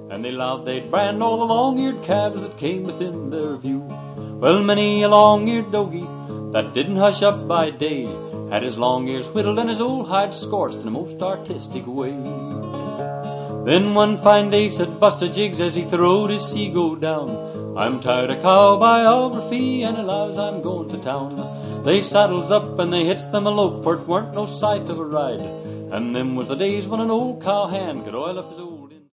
and they allowed they'd brand all the long-eared calves that came within their view. Well, many a long-eared dogie that didn't hush up by day had his long ears whittled and his old hide scorched in a most artistic way. Then one fine day said Buster Jiggs as he throwed his sea-go down, I'm tired of cow biography and allows I'm going to town. They saddles up and they hits them a lope, for it weren't no sight of a ride, and them was the days when an old cowhand could oil up his old